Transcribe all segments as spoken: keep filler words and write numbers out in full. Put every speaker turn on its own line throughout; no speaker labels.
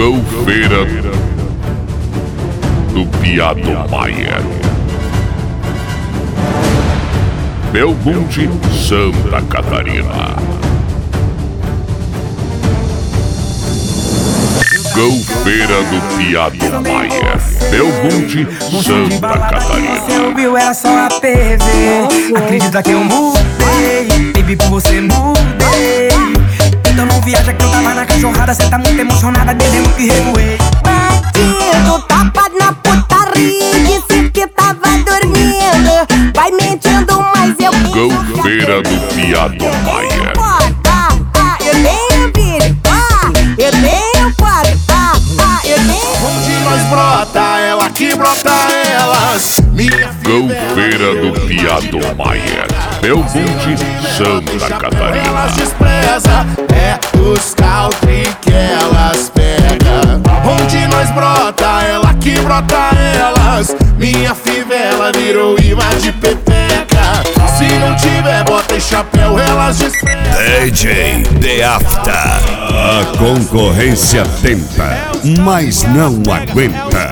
Golfeira do Piado Maia, Belmonte, Santa Catarina. Golfeira do Piado Maia, Belmonte, Santa Catarina.
Você ouviu, era só a P V. Acredita que eu mudei, baby, por você mudei. Então não viaja que eu tava na cachorrada. Cê tá muito emocionada, dizendo que revoei.
Bandido, tapa na putaria, disse que tava dormindo. Vai mentindo, mas eu
Golfeira do Piado Maia.
Eu tenho vídeo, eu tenho foto, eu tenho.
Onde nós brota, ela que brota elas. Minha
Golfeira do Piado Maia, Belmonte, Santa Catarina.
Elas despreza, é os country que elas pegam. Onde nós brota, ela que brota elas. Minha fivela virou imã de pepeca. Se não tiver bota e chapéu, elas desprezam.
D J The After. A concorrência tenta, mas não aguenta.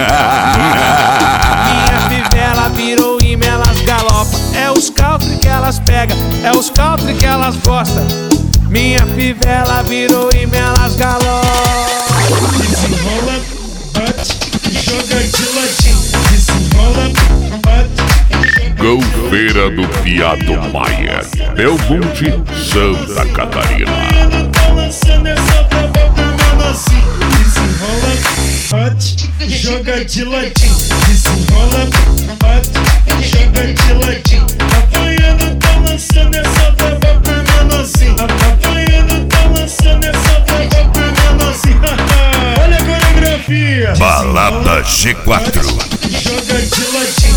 Minha fivela virou imã, elas galopam. É os country que elas pegam, é os country que elas gostam. Minha fivela virou imã, elas galopam.
Desenrola, bate, joga de latim. Desenrola, bate.
Golfeira do Piado Maia, Belmonte, Santa Catarina.
Tá lançando essa braba pra mano assim. Desenrola, bate, joga de latim. Desenrola, bate, joga de latim. Apanhando, tá lançando essa braba pra mano assim. Apanhando, tá lançando essa braba pra mano assim. Olha a coreografia.
Balada G quatro.
Joga de latim.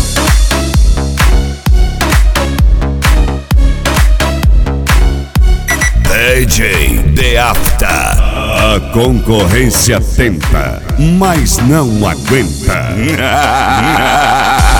D J The After. A concorrência tenta, mas não aguenta.